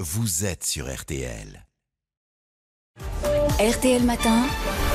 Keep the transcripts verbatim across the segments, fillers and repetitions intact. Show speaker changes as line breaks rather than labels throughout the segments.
vous êtes sur R T L.
R T L Matin,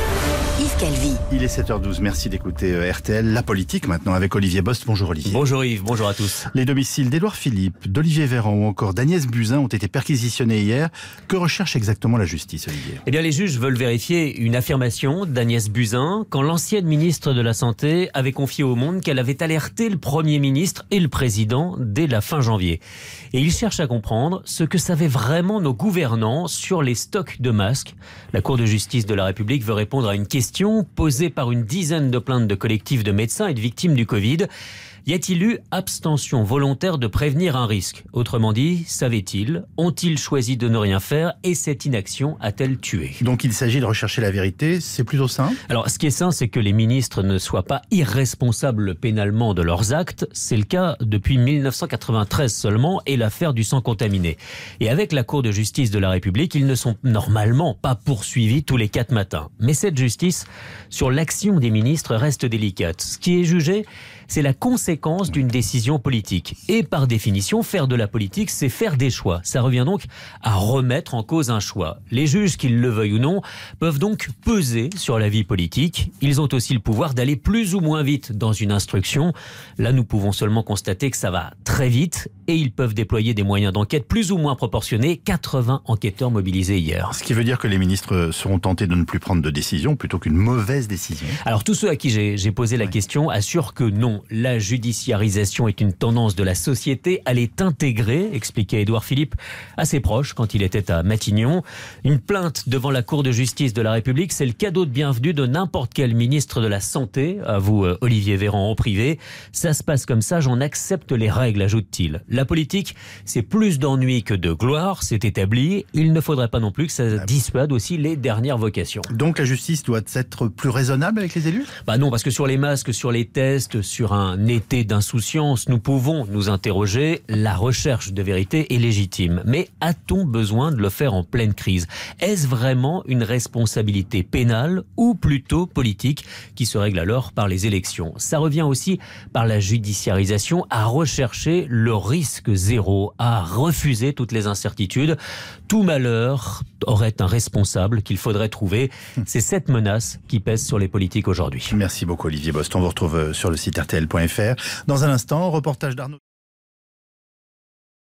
Yves Calvi.
Il est sept heures douze, merci d'écouter R T L. La politique maintenant avec Olivier Bost. Bonjour Olivier.
Bonjour Yves, bonjour à tous.
Les domiciles d'Édouard Philippe, d'Olivier Véran ou encore d'Agnès Buzyn ont été perquisitionnés hier. Que recherche exactement la justice, Olivier ?
Eh bien les juges veulent vérifier une affirmation d'Agnès Buzyn quand l'ancienne ministre de la Santé avait confié au Monde qu'elle avait alerté le Premier ministre et le Président dès la fin janvier. Et ils cherchent à comprendre ce que savaient vraiment nos gouvernants sur les stocks de masques. La Cour de justice de la République veut répondre à une question posée par une dizaine de plaintes de collectifs de médecins et de victimes du Covid. Y a-t-il eu abstention volontaire de prévenir un risque ? Autrement dit, savaient-ils ? Ont-ils choisi de ne rien faire ? Et cette inaction a-t-elle tué ?
Donc il s'agit de rechercher la vérité, c'est plutôt sain ?
Alors ce qui est sain, c'est que les ministres ne soient pas irresponsables pénalement de leurs actes. C'est le cas depuis mille neuf cent quatre-vingt-treize seulement et l'affaire du sang contaminé. Et avec la Cour de justice de la République, ils ne sont normalement pas poursuivis tous les quatre matins. Mais cette justice, sur l'action des ministres, reste délicate. Ce qui est jugé, c'est la conséquence d'une décision politique. Et par définition, faire de la politique, c'est faire des choix. Ça revient donc à remettre en cause un choix. Les juges, qu'ils le veuillent ou non, peuvent donc peser sur la vie politique. Ils ont aussi le pouvoir d'aller plus ou moins vite dans une instruction. Là, nous pouvons seulement constater que ça va très vite et ils peuvent déployer des moyens d'enquête plus ou moins proportionnés. quatre-vingts enquêteurs mobilisés hier.
Ce qui veut dire que les ministres seront tentés de ne plus prendre de décision plutôt qu'une mauvaise décision.
Alors tous ceux à qui j'ai, j'ai posé la ouais. question assurent que non. La judiciarisation est une tendance de la société. Elle est intégrée, expliquait Édouard Philippe, à ses proches quand il était à Matignon. Une plainte devant la Cour de justice de la République, c'est le cadeau de bienvenue de n'importe quel ministre de la Santé. À vous, Olivier Véran, en privé. Ça se passe comme ça, j'en accepte les règles, ajoute-t-il. La politique, c'est plus d'ennui que de gloire, c'est établi. Il ne faudrait pas non plus que ça dissuade aussi les dernières vocations.
Donc la justice doit être plus raisonnable avec les élus ?
Bah non, parce que sur les masques, sur les tests, sur un été d'insouciance, nous pouvons nous interroger. La recherche de vérité est légitime. Mais a-t-on besoin de le faire en pleine crise ? Est-ce vraiment une responsabilité pénale ou plutôt politique qui se règle alors par les élections ? Ça revient aussi par la judiciarisation à rechercher le risque zéro, à refuser toutes les incertitudes. Tout malheur aurait un responsable qu'il faudrait trouver. C'est cette menace qui pèse sur les politiques aujourd'hui.
Merci beaucoup Olivier Bost. On vous retrouve sur le site R T L point F R. Dans un instant, reportage d'Arnaud.